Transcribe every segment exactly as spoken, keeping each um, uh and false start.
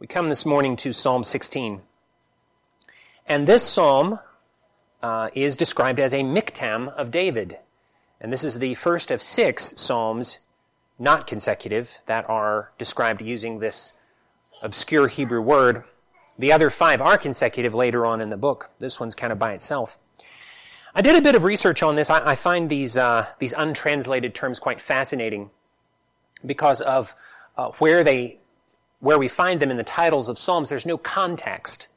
We come this morning to Psalm sixteen. And this psalm uh, is described as a miktam of David. And this is the first of six psalms, not consecutive, that are described using this obscure Hebrew word. The other five are consecutive later on in the book. This one's kind of by itself. I did a bit of research on this. I, I find these uh, these untranslated terms quite fascinating because of uh, where they where we find them in the titles of psalms. There's no context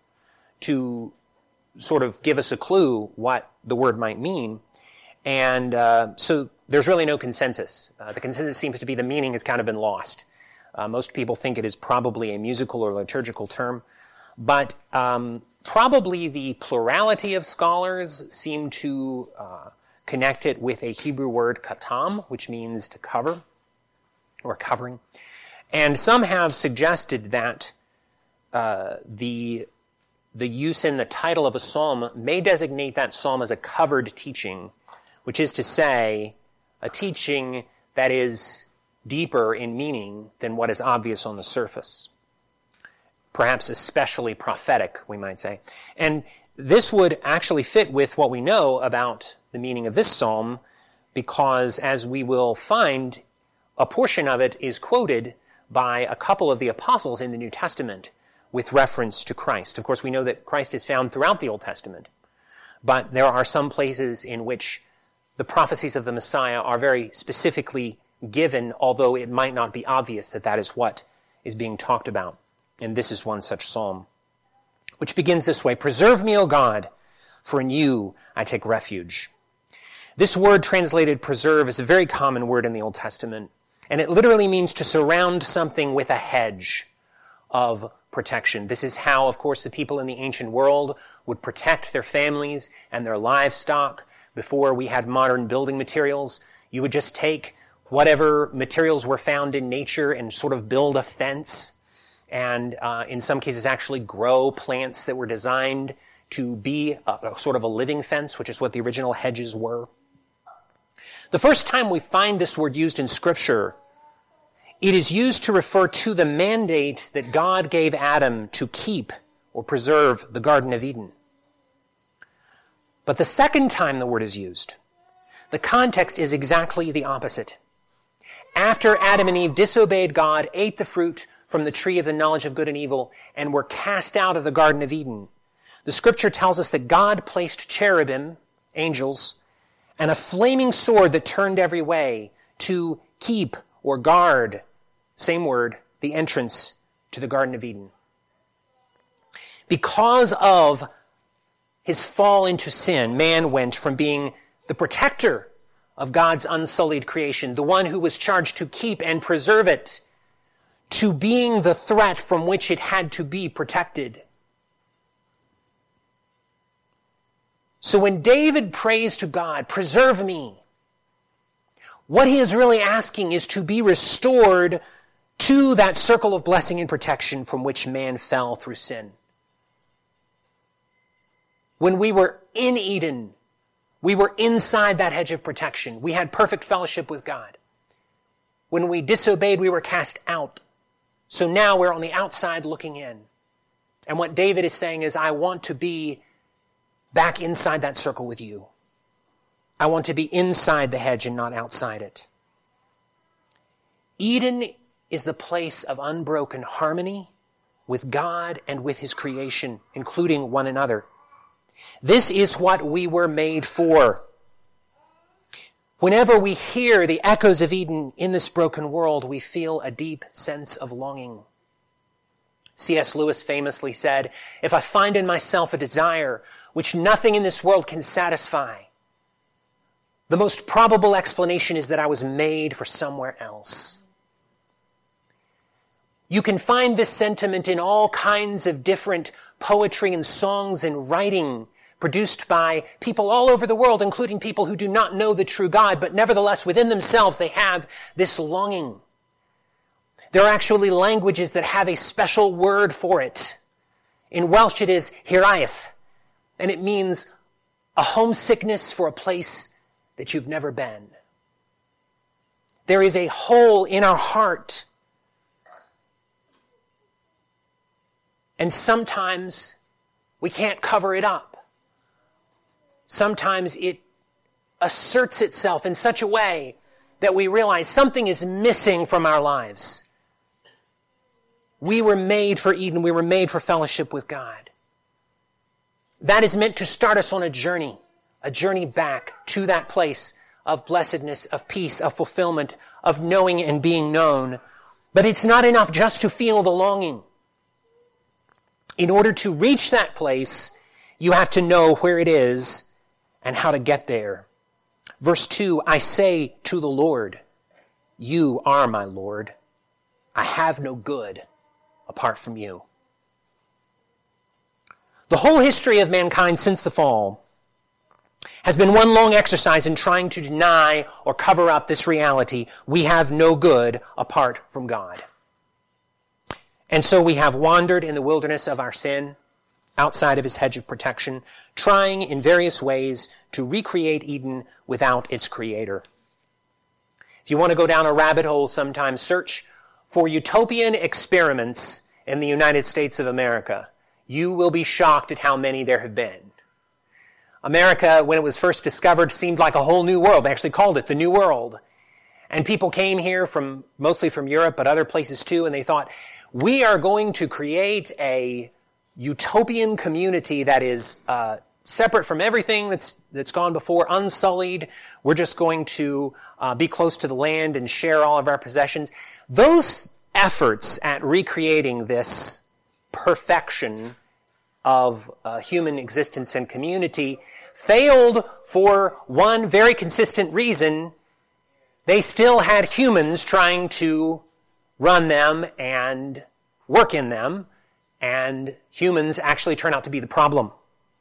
to sort of give us a clue what the word might mean, and uh, so there's really no consensus. Uh, the consensus seems to be the meaning has kind of been lost. Uh, most people think it is probably a musical or liturgical term, but um, probably the plurality of scholars seem to uh, connect it with a Hebrew word katam, which means to cover or covering. And some have suggested that uh, the the use in the title of a psalm may designate that psalm as a covered teaching, which is to say, a teaching that is deeper in meaning than what is obvious on the surface. Perhaps especially prophetic, we might say. And this would actually fit with what we know about the meaning of this psalm, because as we will find, a portion of it is quoted by a couple of the apostles in the New Testament with reference to Christ. Of course, we know that Christ is found throughout the Old Testament, but there are some places in which the prophecies of the Messiah are very specifically given, although it might not be obvious that that is what is being talked about. And this is one such psalm, which begins this way: "Preserve me, O God, for in you I take refuge." This word translated preserve is a very common word in the Old Testament, and it literally means to surround something with a hedge of protection. This is how, of course, the people in the ancient world would protect their families and their livestock. Before we had modern building materials, you would just take whatever materials were found in nature and sort of build a fence, and uh, in some cases actually grow plants that were designed to be a, a sort of a living fence, which is what the original hedges were. The first time we find this word used in Scripture, it is used to refer to the mandate that God gave Adam to keep or preserve the Garden of Eden. But the second time the word is used, the context is exactly the opposite. After Adam and Eve disobeyed God, ate the fruit from the tree of the knowledge of good and evil, and were cast out of the Garden of Eden, the Scripture tells us that God placed cherubim, angels, and a flaming sword that turned every way to keep or guard, same word, the entrance to the Garden of Eden. Because of his fall into sin, man went from being the protector of God's unsullied creation, the one who was charged to keep and preserve it, to being the threat from which it had to be protected. So when David prays to God, "Preserve me," what he is really asking is to be restored to that circle of blessing and protection from which man fell through sin. When we were in Eden, we were inside that hedge of protection. We had perfect fellowship with God. When we disobeyed, we were cast out. So now we're on the outside looking in. And what David is saying is, I want to be back inside that circle with you. I want to be inside the hedge and not outside it. Eden is the place of unbroken harmony with God and with his creation, including one another. This is what we were made for. Whenever we hear the echoes of Eden in this broken world, we feel a deep sense of longing. C S Lewis famously said, "If I find in myself a desire which nothing in this world can satisfy, the most probable explanation is that I was made for somewhere else." You can find this sentiment in all kinds of different poetry and songs and writing produced by people all over the world, including people who do not know the true God, but nevertheless within themselves they have this longing. There are actually languages that have a special word for it. In Welsh it is hiraeth, and it means a homesickness for a place that you've never been. There is a hole in our heart And sometimes we can't cover it up. Sometimes it asserts itself in such a way that we realize something is missing from our lives. We were made for Eden. We were made for fellowship with God. That is meant to start us on a journey, a journey back to that place of blessedness, of peace, of fulfillment, of knowing and being known. But it's not enough just to feel the longing. In order to reach that place, you have to know where it is and how to get there. Verse two, I say to the Lord, you are my Lord. I have no good apart from you. The whole history of mankind since the fall has been one long exercise in trying to deny or cover up this reality. We have no good apart from God. And so we have wandered in the wilderness of our sin, outside of his hedge of protection, trying in various ways to recreate Eden without its creator. If you want to go down a rabbit hole sometime, search for utopian experiments in the United States of America. You will be shocked at how many there have been. America, when it was first discovered, seemed like a whole new world. They actually called it the New World. And people came here from, mostly from Europe, but other places too, and they thought, we are going to create a utopian community that is uh, separate from everything that's that's gone before, unsullied. We're just going to uh, be close to the land and share all of our possessions. Those efforts at recreating this perfection of uh, human existence and community failed for one very consistent reason. They still had humans trying to run them and work in them, and humans actually turn out to be the problem.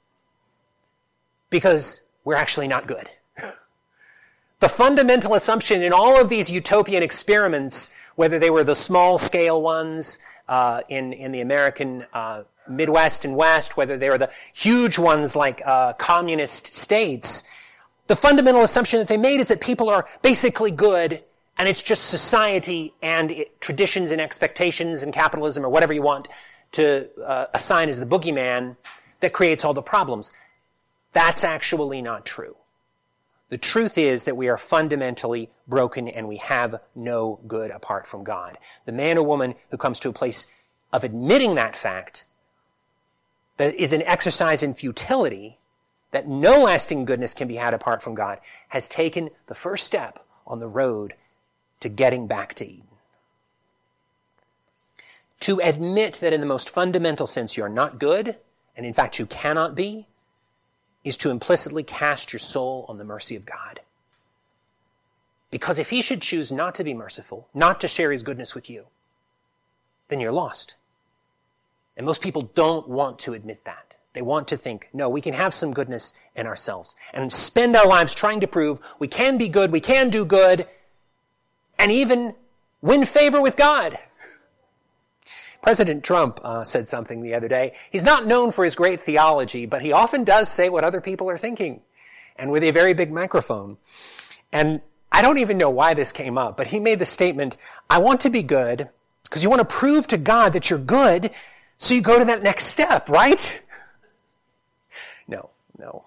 Because we're actually not good. The fundamental assumption in all of these utopian experiments, whether they were the small-scale ones uh, in, in the American uh, Midwest and West, whether they were the huge ones like uh, communist states, the fundamental assumption that they made is that people are basically good, and it's just society and it, traditions and expectations and capitalism or whatever you want to uh, assign as the boogeyman that creates all the problems. That's actually not true. The truth is that we are fundamentally broken and we have no good apart from God. The man or woman who comes to a place of admitting that fact, that is an exercise in futility, that no lasting goodness can be had apart from God, has taken the first step on the road to getting back to Eden. To admit that in the most fundamental sense you are not good, and in fact you cannot be, is to implicitly cast your soul on the mercy of God. Because if he should choose not to be merciful, not to share his goodness with you, then you're lost. And most people don't want to admit that. They want to think, no, we can have some goodness in ourselves and spend our lives trying to prove we can be good, we can do good, and even win favor with God. President Trump uh, said something the other day. He's not known for his great theology, but he often does say what other people are thinking, and with a very big microphone. And I don't even know why this came up, but he made the statement, I want to be good, because you want to prove to God that you're good, so you go to that next step, right? No, no.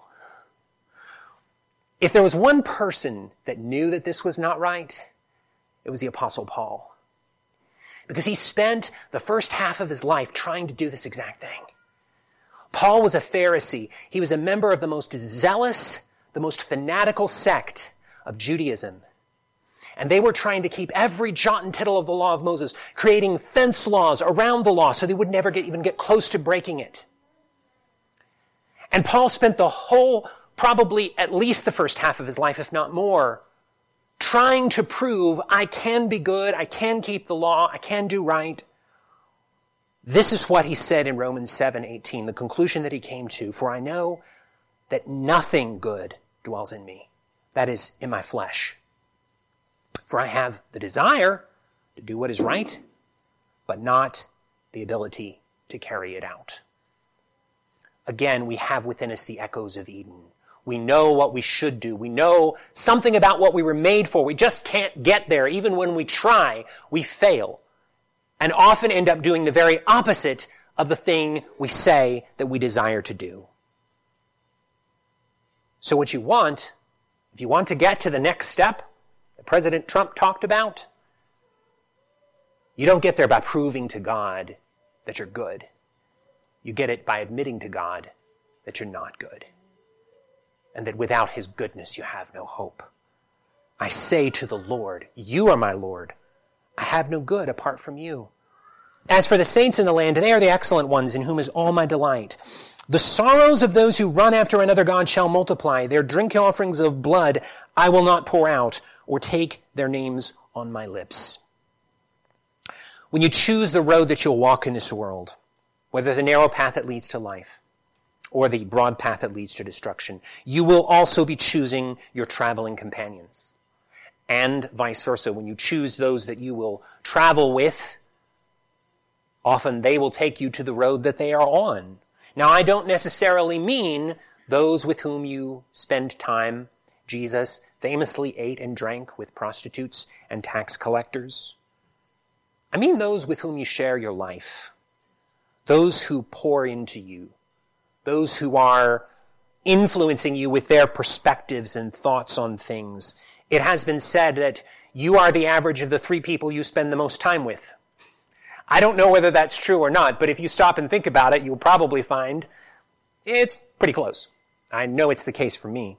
If there was one person that knew that this was not right, it was the Apostle Paul. Because he spent the first half of his life trying to do this exact thing. Paul was a Pharisee. He was a member of the most zealous, the most fanatical sect of Judaism. And they were trying to keep every jot and tittle of the law of Moses, creating fence laws around the law so they would never get, even get close to breaking it. And Paul spent the whole, probably at least the first half of his life, if not more, trying to prove I can be good, I can keep the law, I can do right. This is what he said in Romans seven eighteen, the conclusion that he came to. For I know that nothing good dwells in me, that is, in my flesh. For I have the desire to do what is right, but not the ability to carry it out. Again, we have within us the echoes of Eden. We know what we should do. We know something about what we were made for. We just can't get there. Even when we try, we fail. And often end up doing the very opposite of the thing we say that we desire to do. So what you want, if you want to get to the next step that President Trump talked about, you don't get there by proving to God that you're good. You get it by admitting to God that you're not good, and that without his goodness you have no hope. I say to the Lord, you are my Lord. I have no good apart from you. As for the saints in the land, they are the excellent ones in whom is all my delight. The sorrows of those who run after another god shall multiply. Their drink offerings of blood I will not pour out, or take their names on my lips. When you choose the road that you'll walk in this world, whether the narrow path that leads to life or the broad path that leads to destruction, you will also be choosing your traveling companions. And vice versa. When you choose those that you will travel with, often they will take you to the road that they are on. Now, I don't necessarily mean those with whom you spend time. Jesus famously ate and drank with prostitutes and tax collectors. I mean those with whom you share your life, those who pour into you, those who are influencing you with their perspectives and thoughts on things. It has been said that you are the average of the three people you spend the most time with. I don't know whether that's true or not, but if you stop and think about it, you'll probably find it's pretty close. I know it's the case for me.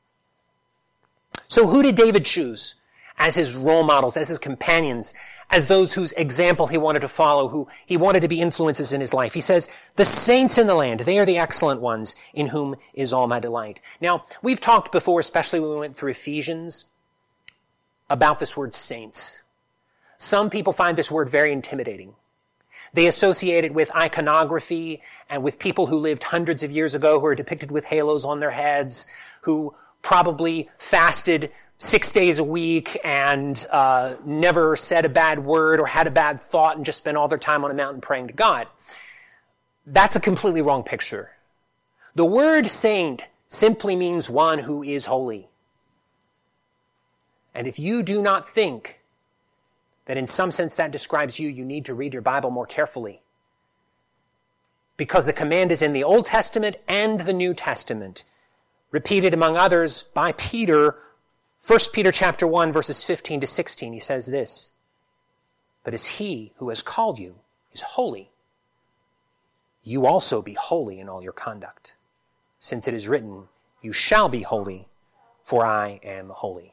So who did David choose as his role models, as his companions, as those whose example he wanted to follow, who he wanted to be influences in his life? He says, the saints in the land, they are the excellent ones in whom is all my delight. Now, we've talked before, especially when we went through Ephesians, about this word saints. Some people find this word very intimidating. They associate it with iconography and with people who lived hundreds of years ago who are depicted with halos on their heads, who probably fasted six days a week and uh, never said a bad word or had a bad thought and just spent all their time on a mountain praying to God. That's a completely wrong picture. The word saint simply means one who is holy. And if you do not think that in some sense that describes you, you need to read your Bible more carefully. Because the command is in the Old Testament and the New Testament, repeated among others by Peter, First Peter chapter one, verses fifteen to sixteen. He says this, but as he who has called you is holy, you also be holy in all your conduct, since it is written, you shall be holy, for I am holy.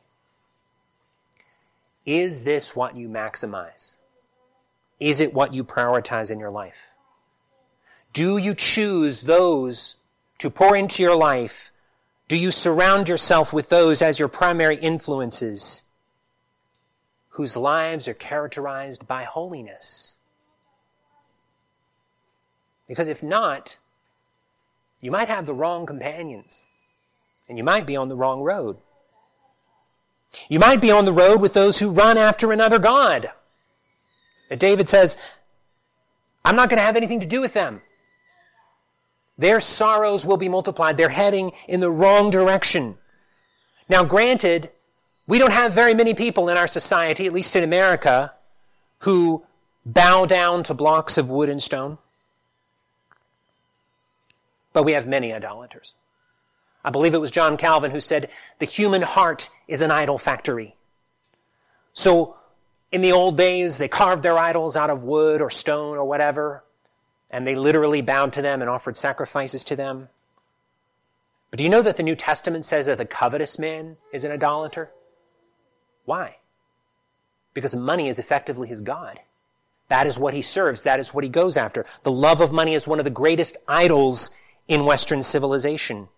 Is this what you maximize? Is it what you prioritize in your life? Do you choose those to pour into your life? Do you surround yourself with those as your primary influences whose lives are characterized by holiness? Because if not, you might have the wrong companions and you might be on the wrong road. You might be on the road with those who run after another god. And David says, I'm not going to have anything to do with them. Their sorrows will be multiplied. They're heading in the wrong direction. Now, granted, we don't have very many people in our society, at least in America, who bow down to blocks of wood and stone. But we have many idolaters. I believe it was John Calvin who said, the human heart is an idol factory. So in the old days, they carved their idols out of wood or stone or whatever, and they literally bowed to them and offered sacrifices to them. But do you know that the New Testament says that the covetous man is an idolater? Why? Because money is effectively his god. That is what he serves. That is what he goes after. The love of money is one of the greatest idols in Western civilization.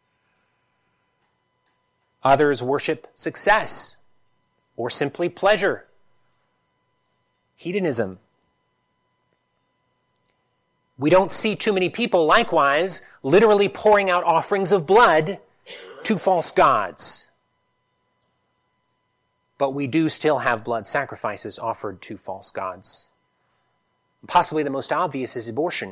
Others worship success or simply pleasure, hedonism. We don't see too many people, likewise, literally pouring out offerings of blood to false gods. But we do still have blood sacrifices offered to false gods. Possibly the most obvious is abortion.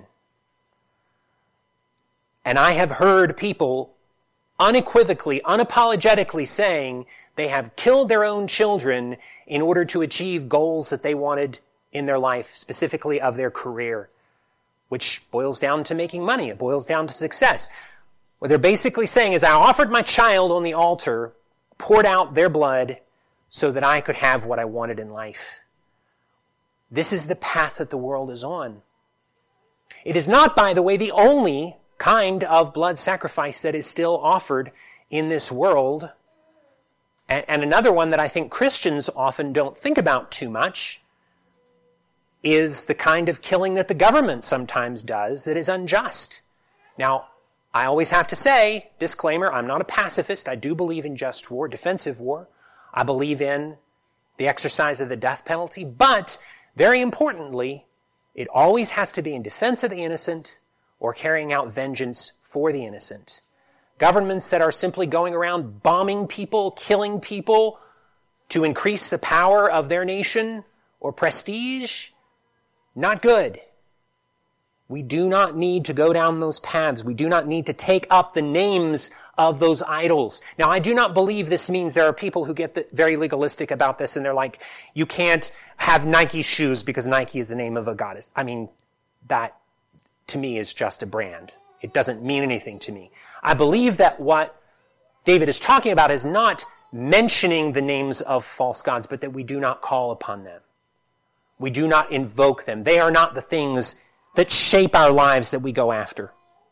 And I have heard people unequivocally, unapologetically saying they have killed their own children in order to achieve goals that they wanted in their life, specifically of their career. which boils down to making money. It boils down to success. What they're basically saying is, I offered my child on the altar, poured out their blood so that I could have what I wanted in life. This is the path that the world is on. It is not, by the way, the only kind of blood sacrifice that is still offered in this world. And another one that I think Christians often don't think about too much is the kind of killing that the government sometimes does that is unjust. Now, I always have to say, disclaimer, I'm not a pacifist. I do believe in just war, defensive war. I believe in the exercise of the death penalty. But, very importantly, it always has to be in defense of the innocent or carrying out vengeance for the innocent. Governments that are simply going around bombing people, killing people to increase the power of their nation or prestige, not good. We do not need to go down those paths. We do not need to take up the names of those idols. Now, I do not believe this means there are people who get the, very legalistic about this and they're like, you can't have Nike shoes because Nike is the name of a goddess. I mean, that to me is just a brand. It doesn't mean anything to me. I believe that what David is talking about is not mentioning the names of false gods, but that we do not call upon them. We do not invoke them. They are not the things that shape our lives that we go after.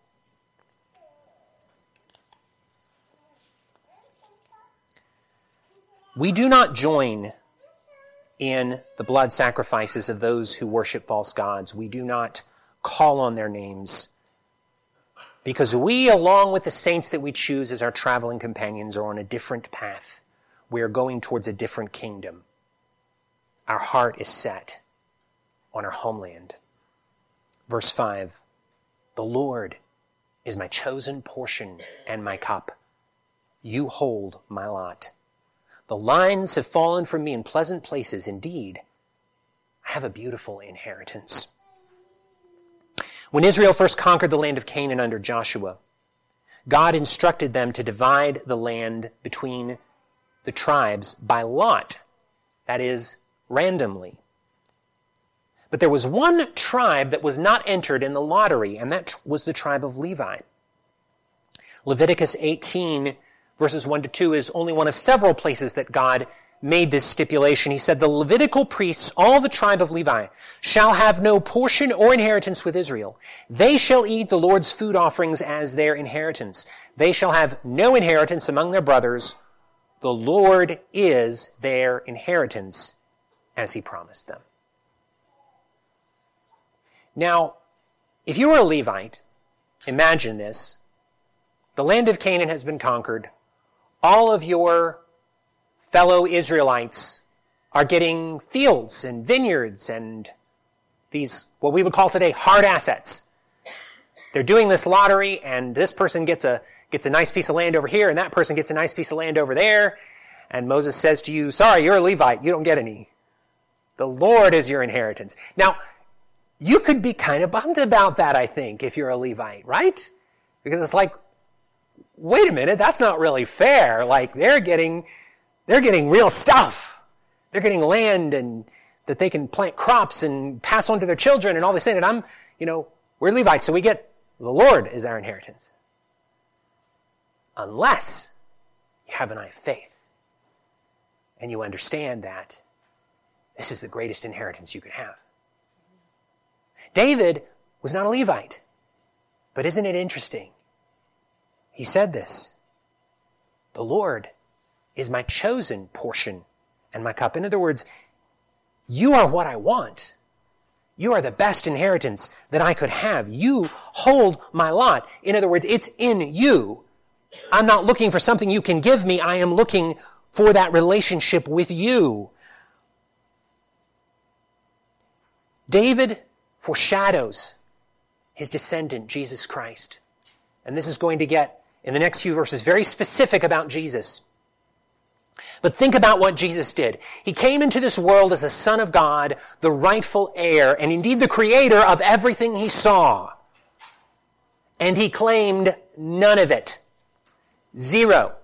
We do not join in the blood sacrifices of those who worship false gods. We do not call on their names, because we, along with the saints that we choose as our traveling companions, are on a different path. We are going towards a different kingdom. Our heart is set on our homeland. Verse five, the Lord is my chosen portion and my cup. You hold my lot. The lines have fallen from me in pleasant places. Indeed, I have a beautiful inheritance. When Israel first conquered the land of Canaan under Joshua, God instructed them to divide the land between the tribes by lot, that is, randomly. But there was one tribe that was not entered in the lottery, and that was the tribe of Levi. Leviticus eighteen, verses one to two, is only one of several places that God made this stipulation. He said, the Levitical priests, all the tribe of Levi, shall have no portion or inheritance with Israel. They shall eat the Lord's food offerings as their inheritance. They shall have no inheritance among their brothers. The Lord is their inheritance, as he promised them. Now, if you were a Levite, imagine this. The land of Canaan has been conquered. All of your fellow Israelites are getting fields and vineyards and these, what we would call today, hard assets. They're doing this lottery, and this person gets a gets a nice piece of land over here, and that person gets a nice piece of land over there. And Moses says to you, sorry, you're a Levite. You don't get any. The Lord is your inheritance. Now, you could be kind of bummed about that, I think, if you're a Levite, right? Because it's like, wait a minute, that's not really fair. Like, they're getting, they're getting real stuff. They're getting land and that they can plant crops and pass on to their children and all this thing. And I'm, you know, we're Levites, so we get, the Lord is our inheritance. Unless you have an eye of faith and you understand that this is the greatest inheritance you could have. David was not a Levite, but isn't it interesting? He said this, the Lord is my chosen portion and my cup. In other words, you are what I want. You are the best inheritance that I could have. You hold my lot. In other words, it's in you. I'm not looking for something you can give me. I am looking for that relationship with you. David foreshadows his descendant, Jesus Christ. And this is going to get, in the next few verses, very specific about Jesus. But think about what Jesus did. He came into this world as the Son of God, the rightful heir, and indeed the creator of everything he saw. And he claimed none of it. Zero.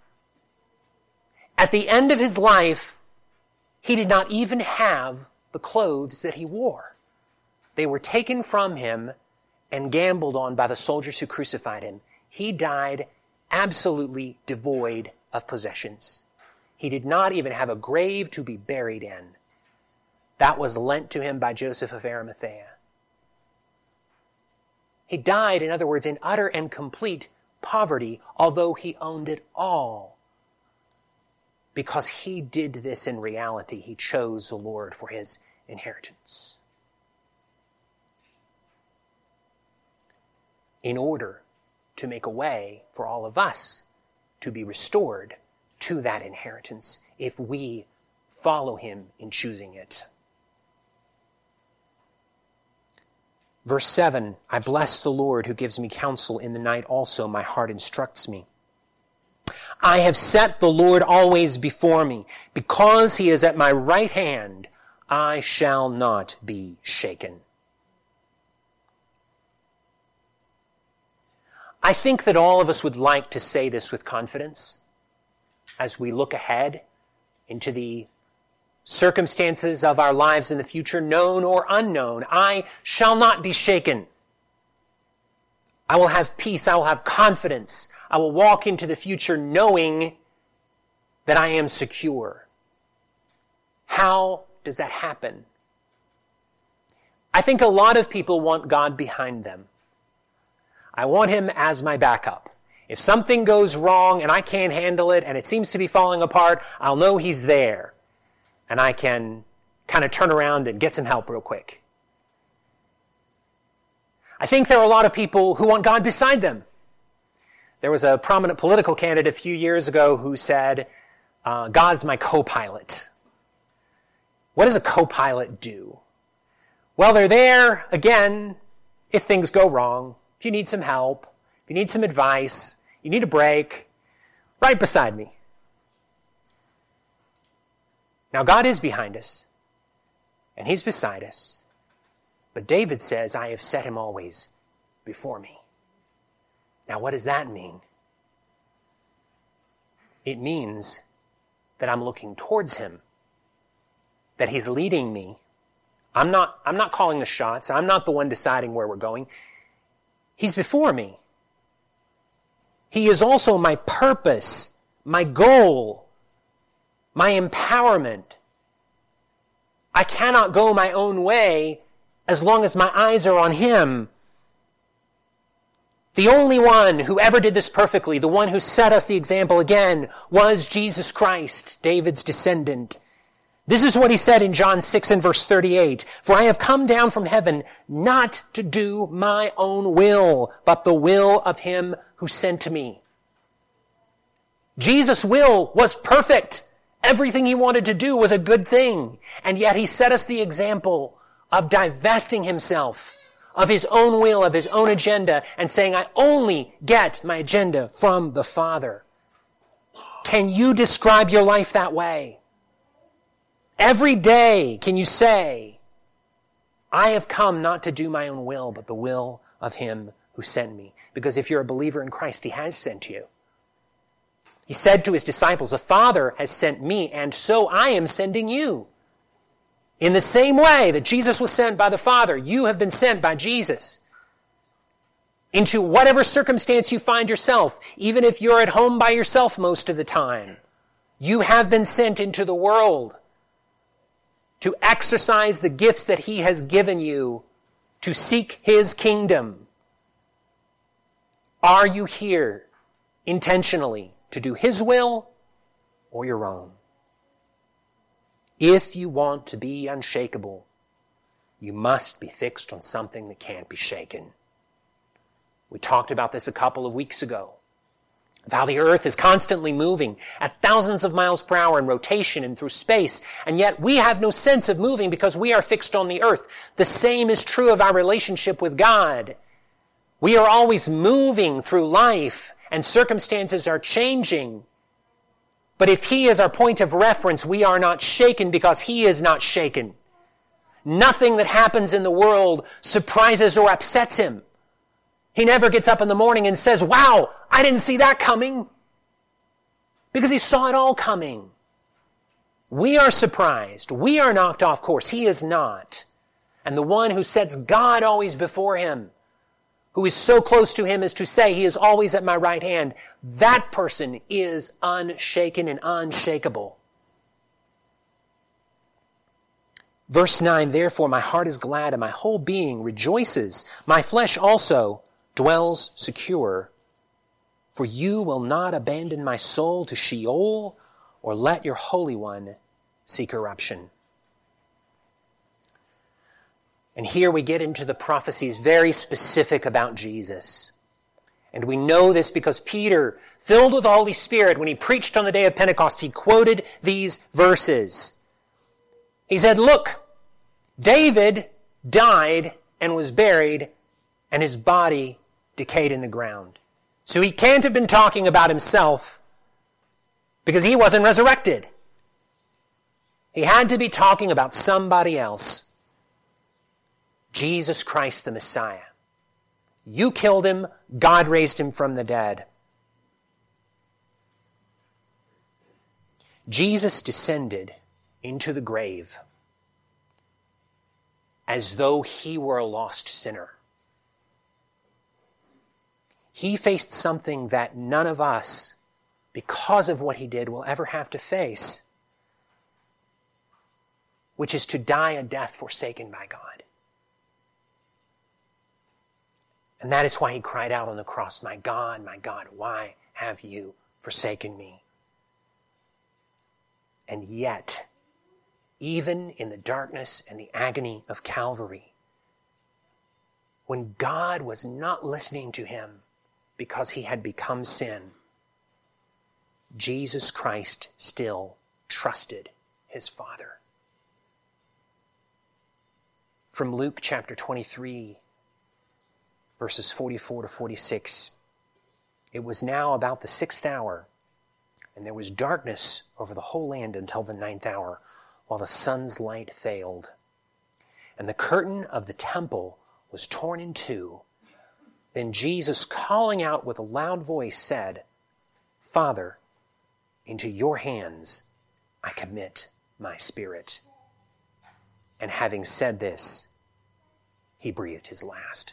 At the end of his life, he did not even have the clothes that he wore. They were taken from him and gambled on by the soldiers who crucified him. He died absolutely devoid of possessions. He did not even have a grave to be buried in. That was lent to him by Joseph of Arimathea. He died, in other words, in utter and complete poverty, although he owned it all. Because he did this in reality. He chose the Lord for his inheritance. In order to make a way for all of us to be restored to that inheritance if we follow him in choosing it. Verse seven, I bless the Lord who gives me counsel in the night also. My heart instructs me. I have set the Lord always before me. Because he is at my right hand, I shall not be shaken. I think that all of us would like to say this with confidence as we look ahead into the circumstances of our lives in the future, known or unknown. I shall not be shaken. I will have peace. I will have confidence. I will walk into the future knowing that I am secure. How does that happen? I think a lot of people want God behind them. I want him as my backup. If something goes wrong and I can't handle it and it seems to be falling apart, I'll know he's there. And I can kind of turn around and get some help real quick. I think there are a lot of people who want God beside them. There was a prominent political candidate a few years ago who said, uh, God's my co-pilot. What does a co-pilot do? Well, they're there, again, if things go wrong, if you need some help, if you need some advice, you need a break, right beside me. Now, God is behind us, and he's beside us. But David says, I have set him always before me. Now, what does that mean? It means that I'm looking towards him, that he's leading me. I'm not, I'm not calling the shots. I'm not the one deciding where we're going. He's before me. He is also my purpose, my goal, my empowerment. I cannot go my own way as long as my eyes are on him. The only one who ever did this perfectly, the one who set us the example again, was Jesus Christ, David's descendant. This is what he said in John six and verse thirty-eight. For I have come down from heaven not to do my own will, but the will of him who sent me. Jesus' will was perfect. Everything he wanted to do was a good thing. And yet he set us the example of divesting himself of his own will, of his own agenda, and saying, I only get my agenda from the Father. Can you describe your life that way? Every day, can you say, I have come not to do my own will, but the will of him who sent me? Because if you're a believer in Christ, he has sent you. He said to his disciples, the Father has sent me, and so I am sending you. In the same way that Jesus was sent by the Father, you have been sent by Jesus. Into whatever circumstance you find yourself, even if you're at home by yourself most of the time, you have been sent into the world to exercise the gifts that he has given you, to seek his kingdom. Are you here intentionally to do his will or your own? If you want to be unshakable, you must be fixed on something that can't be shaken. We talked about this a couple of weeks ago, of how the earth is constantly moving at thousands of miles per hour in rotation and through space, and yet we have no sense of moving because we are fixed on the earth. The same is true of our relationship with God. We are always moving through life, and circumstances are changing. But if he is our point of reference, we are not shaken because he is not shaken. Nothing that happens in the world surprises or upsets him. He never gets up in the morning and says, wow, I didn't see that coming. Because he saw it all coming. We are surprised. We are knocked off course. He is not. And the one who sets God always before him who is so close to him as to say he is always at my right hand, that person is unshaken and unshakable. Verse nine, therefore my heart is glad and my whole being rejoices. My flesh also dwells secure. For you will not abandon my soul to Sheol or let your Holy One see corruption. And here we get into the prophecies very specific about Jesus. And we know this because Peter, filled with the Holy Spirit, when he preached on the day of Pentecost, he quoted these verses. He said, look, David died and was buried, and his body decayed in the ground. So he can't have been talking about himself because he wasn't resurrected. He had to be talking about somebody else. Jesus Christ the Messiah. You killed him, God raised him from the dead. Jesus descended into the grave as though he were a lost sinner. He faced something that none of us, because of what he did, will ever have to face, which is to die a death forsaken by God. And that is why he cried out on the cross, my God, my God, why have you forsaken me? And yet, even in the darkness and the agony of Calvary, when God was not listening to him because he had become sin, Jesus Christ still trusted his Father. From Luke chapter twenty-three, verses forty-four to forty-six, it was now about the sixth hour, and there was darkness over the whole land until the ninth hour, while the sun's light failed. And the curtain of the temple was torn in two. Then Jesus, calling out with a loud voice, said, Father, into your hands I commit my spirit. And having said this, he breathed his last.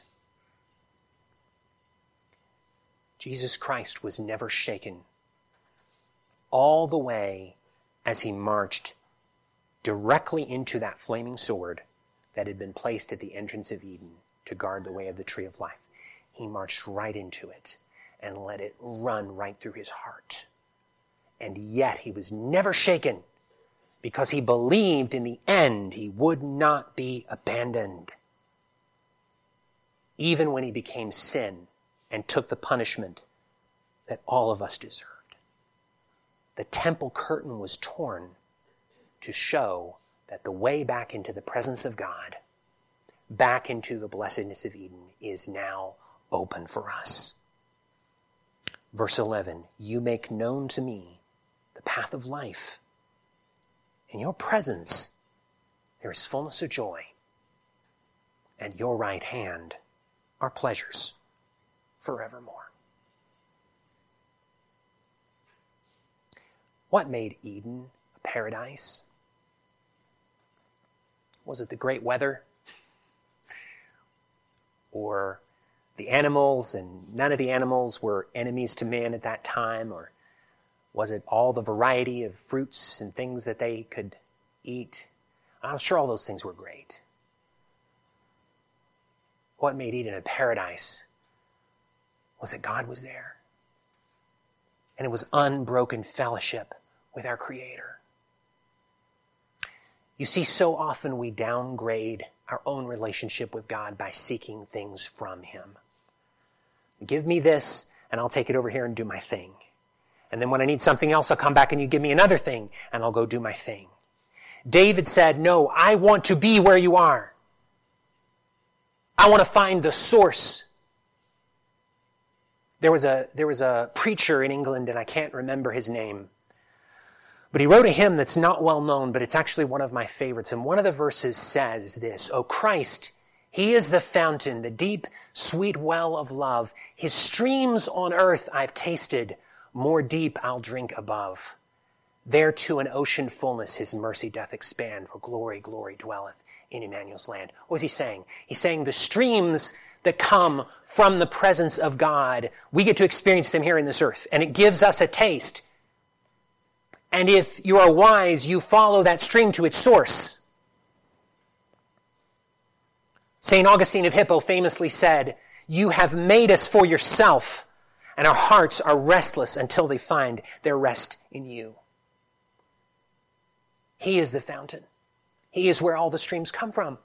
Jesus Christ was never shaken all the way as he marched directly into that flaming sword that had been placed at the entrance of Eden to guard the way of the tree of life. He marched right into it and let it run right through his heart. And yet he was never shaken because he believed in the end he would not be abandoned. Even when he became sin and took the punishment that all of us deserved. The temple curtain was torn to show that the way back into the presence of God, back into the blessedness of Eden, is now open for us. Verse eleven, you make known to me the path of life. In your presence there is fullness of joy, and your right hand are pleasures forevermore. What made Eden a paradise? Was it the great weather? Or the animals, and none of the animals were enemies to man at that time? Or was it all the variety of fruits and things that they could eat? I'm sure all those things were great. What made Eden a paradise was that God was there. And it was unbroken fellowship with our Creator. You see, so often we downgrade our own relationship with God by seeking things from Him. Give me this, and I'll take it over here and do my thing. And then when I need something else, I'll come back and you give me another thing, and I'll go do my thing. David said, no, I want to be where you are. I want to find the source. There was a, there was a preacher in England, and I can't remember his name. But he wrote a hymn that's not well known, but it's actually one of my favorites. And one of the verses says this, O Christ, He is the fountain, the deep, sweet well of love. His streams on earth I've tasted, more deep I'll drink above. There to an ocean fullness His mercy doth expand, for glory, glory dwelleth in Emmanuel's land. What was he saying? He's saying the streams that come from the presence of God, we get to experience them here in this earth. And it gives us a taste. And if you are wise, you follow that stream to its source. Saint Augustine of Hippo famously said, "You have made us for yourself, and our hearts are restless until they find their rest in you." He is the fountain. He is where all the streams come from.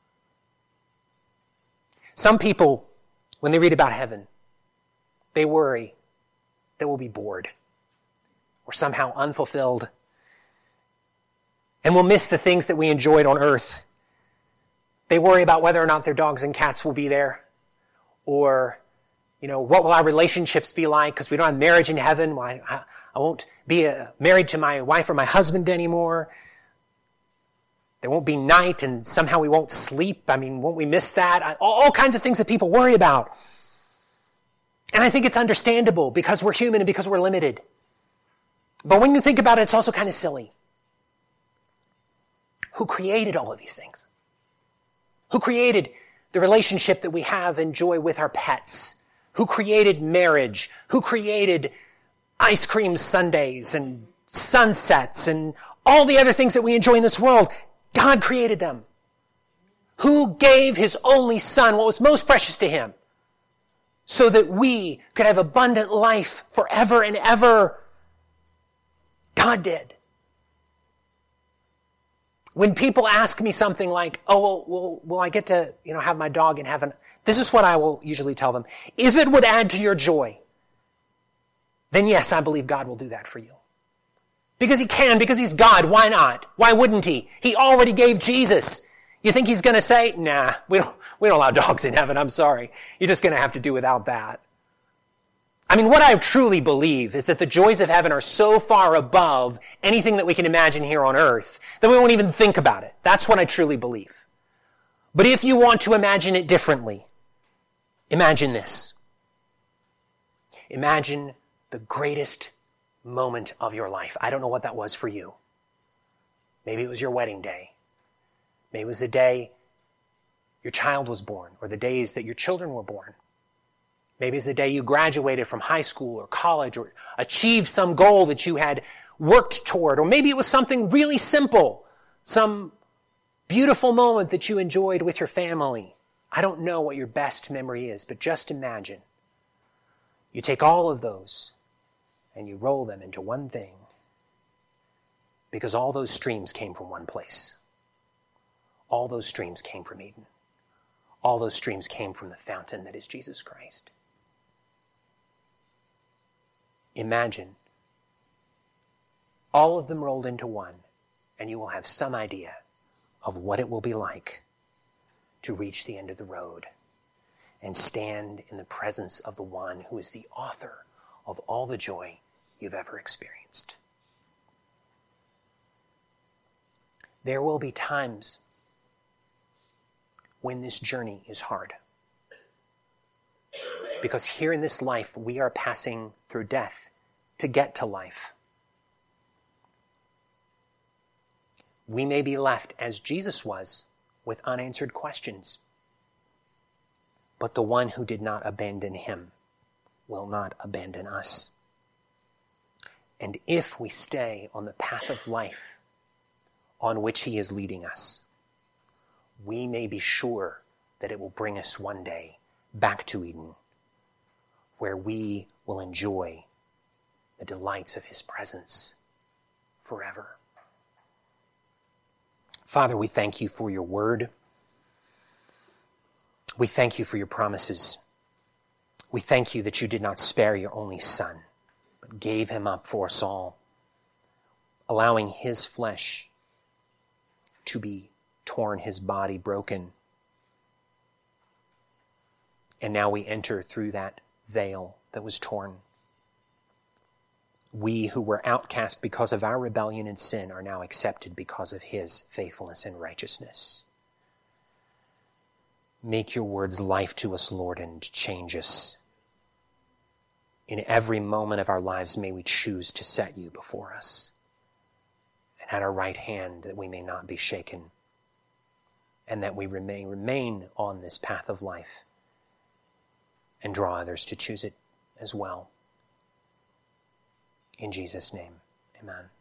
Some people, when they read about heaven, they worry that we'll be bored or somehow unfulfilled, and we'll miss the things that we enjoyed on earth. They worry about whether or not their dogs and cats will be there, or, you know, what will our relationships be like because we don't have marriage in heaven. Well, I, I won't be a, married to my wife or my husband anymore. There won't be night, and somehow we won't sleep. I mean, won't we miss that? I, all, all kinds of things that people worry about. And I think it's understandable because we're human and because we're limited. But when you think about it, it's also kind of silly. Who created all of these things? Who created the relationship that we have and enjoy with our pets? Who created marriage? Who created ice cream sundaes and sunsets and all the other things that we enjoy in this world? God created them. Who gave his only son, what was most precious to him, so that we could have abundant life forever and ever? God did. When people ask me something like, oh, well, will, will I get to, you know, have my dog in heaven? This is what I will usually tell them. If it would add to your joy, then yes, I believe God will do that for you. Because he can, because he's God. Why not? Why wouldn't he? He already gave Jesus. You think he's going to say, nah, we don't, we don't allow dogs in heaven. I'm sorry. You're just going to have to do without that. I mean, what I truly believe is that the joys of heaven are so far above anything that we can imagine here on earth that we won't even think about it. That's what I truly believe. But if you want to imagine it differently, imagine this. Imagine the greatest moment of your life. I don't know what that was for you. Maybe it was your wedding day. Maybe it was the day your child was born, or the days that your children were born. Maybe it's the day you graduated from high school or college, or achieved some goal that you had worked toward. Or maybe it was something really simple, some beautiful moment that you enjoyed with your family. I don't know what your best memory is, but just imagine. You take all of those and you roll them into one thing, because all those streams came from one place. All those streams came from Eden. All those streams came from the fountain that is Jesus Christ. Imagine all of them rolled into one, and you will have some idea of what it will be like to reach the end of the road and stand in the presence of the one who is the author of all the joy you've ever experienced. There will be times when this journey is hard, because here in this life we are passing through death to get to life. We may be left, as Jesus was, with unanswered questions. But the one who did not abandon him will not abandon us. And if we stay on the path of life on which he is leading us, we may be sure that it will bring us one day back to Eden, where we will enjoy the delights of his presence forever. Father, we thank you for your word. We thank you for your promises. We thank you that you did not spare your only son, but gave him up for us all, allowing his flesh to be torn, his body broken. And now we enter through that veil that was torn. We who were outcast because of our rebellion and sin are now accepted because of his faithfulness and righteousness. Make your words life to us, Lord, and change us. In every moment of our lives, may we choose to set you before us, and at our right hand, that we may not be shaken, and that we remain, remain on this path of life and draw others to choose it as well. In Jesus' name, amen.